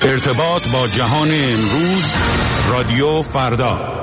ارتباط با جهان امروز، رادیو فردا.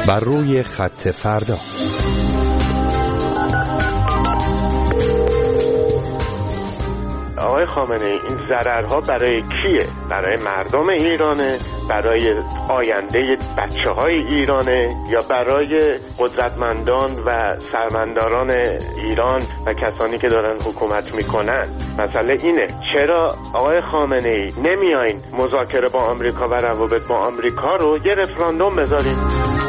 بر روی خط فردا. آقای خامنه‌ای، این ضررها برای کیه؟ برای مردم ایرانه؟ برای آینده بچه‌های ایرانه؟ یا برای قدرتمندان و سرمنداران ایران و کسانی که دارن حکومت میکنن؟ مسئله اینه چرا آقای خامنه‌ای نمیایین مذاکره با آمریکا و روابط با آمریکا رو یه رفراندوم بذارین؟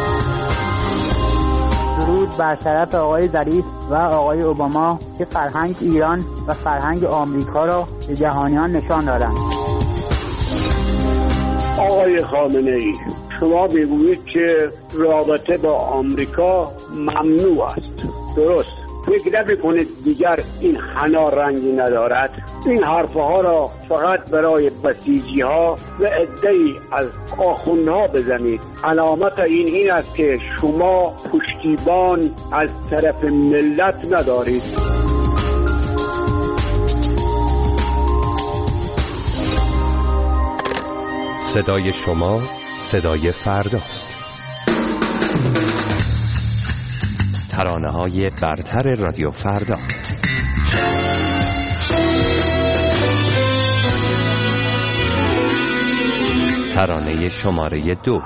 درود بر شرف آقای ظریف و آقای اوباما که فرهنگ ایران و فرهنگ آمریکا را به جهانیان نشان دادند. آقای خامنه‌ای، شما میگویید که رابطه با آمریکا ممنوع است. درست. فکر نمی‌کنید دیگر این حنا رنگی ندارد؟ این حرفها را فقط برای بسیجی‌ها و عده‌ای از آخوندها بزنید. علامت این است که شما پشتیبان از طرف ملت ندارید. صدای شما صدای فرداست. ترانه‌های برتر رادیو فردا. ترانه شماره 2.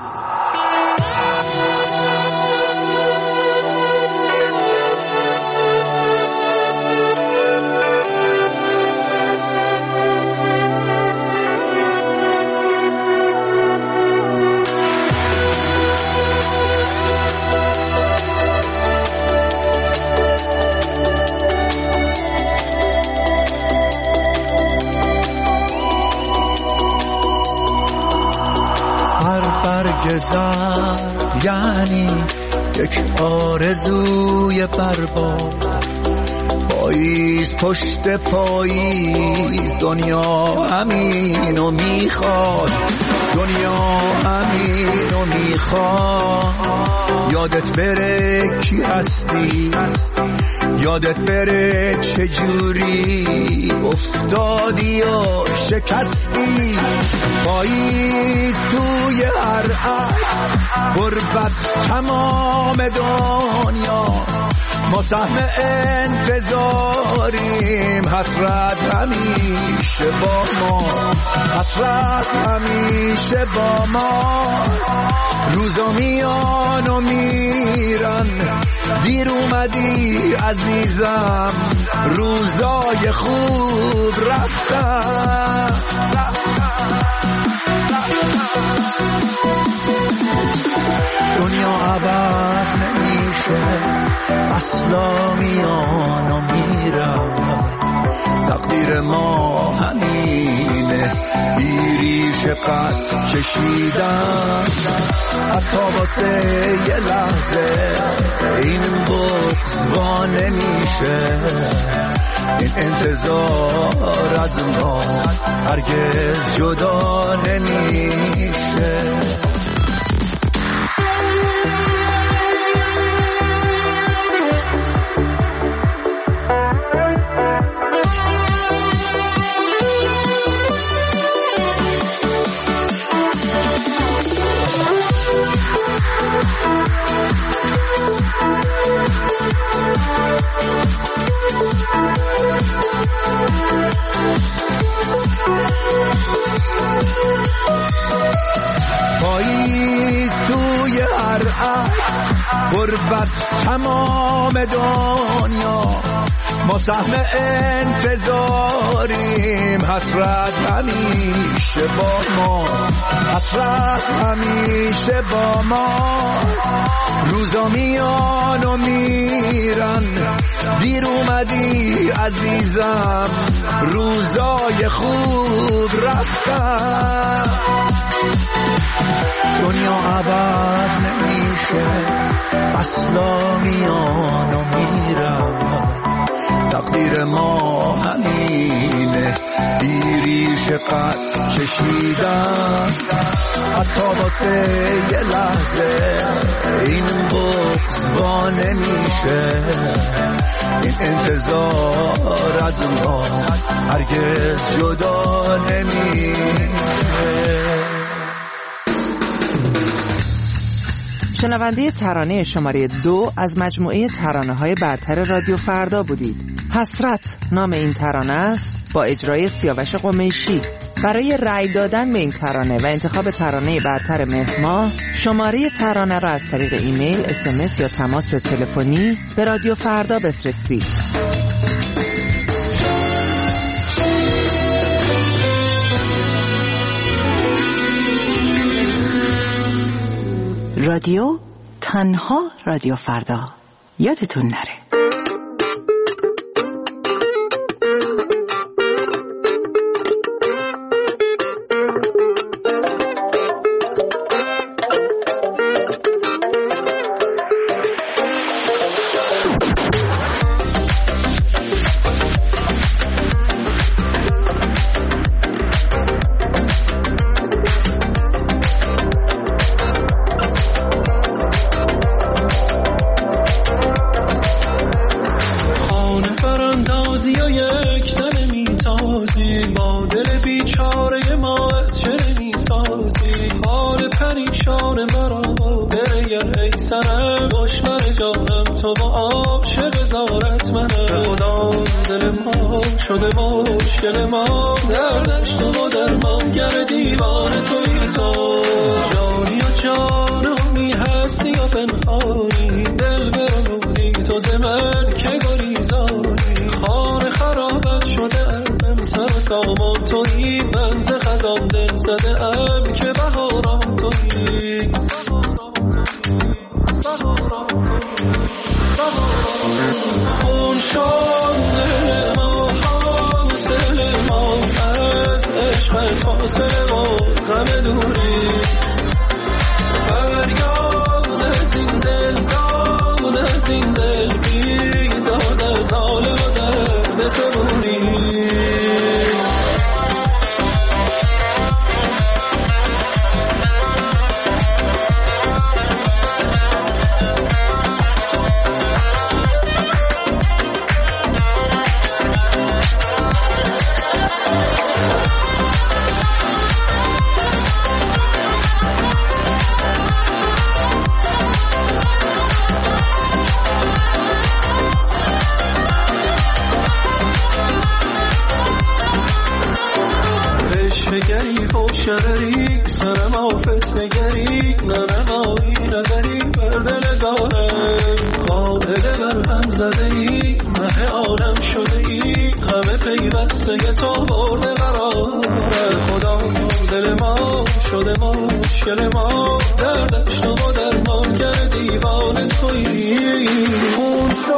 یعنی یک آرزوی برباد، پاییز پشت پاییز دنیا همینو میخواد، دنیا همینو میخواد. یادت بره کی هستی، یادت بره چجوری افتادی و شکستی. پاییز توی هر عکس، غربت تمام دنیا، ما سهم انتظاریم، حسرت همیشه با ما، حسرت همیشه با ما. روزا میان و میرن، دیر اومدی عزیزم، روزای خوب رفتن. دنیا عوض نمیشه، فصلا میان و میرن، تقدیر ما همینه، بیریش قد کشیدن. حتی واسه یه لحظه این بغض وا نمیشه، این انتظار از ما هرگز جدا نمیشه. پاییز توی هر عکس، غربت تمام دنیا، ما سهم انتظاریم، حسرت همیشه با ما، حسرت همیشه با ما. روزا میان و میرن، دیر اومدی عزیزم، روزای خوب رفتن. دنیا عوض نمیشه، فصلا میان و میرن، تقدیر ما همینه، بیریش قد کشیدن. حتی واسه یه لحظه این بغض وا نمیشه، این انتظار از ما هرگز جدا نمیشه. شنونده ترانه شماره 2 از مجموعه ترانه‌های برتر رادیو فردا بودید. حسرت نام این ترانه است با اجرای سیاوش قمیشی. برای رأی دادن به این ترانه و انتخاب ترانه برتر مهر ماه، شماره ترانه را از طریق ایمیل، SMS یا تماس تلفنی به رادیو فردا بفرستید. رادیو تنها رادیو فردا، یادتون نره. شده مشکل ما دردش تو درمان گر دیوانه توی تو جانی و جانانی هستی و پنهانی دل برمودی تو زمن که گریزانی خانه خرابت شده ام سر سامان توی من ز خزان دل زده ام که بهاران توی خون شده فاصله و غم دوری فریاد از این دل زاد از این دل بیداد از حال و درد صبوری شرری سرم آفت نگری ننمایی نظری بر دل دارم قابل بر هم زده ای مه عالم شده ای همه پیوسته تو برده قرار خدا دل ما شده مشکل ما دردش تو درمان گر دیوانه توی خون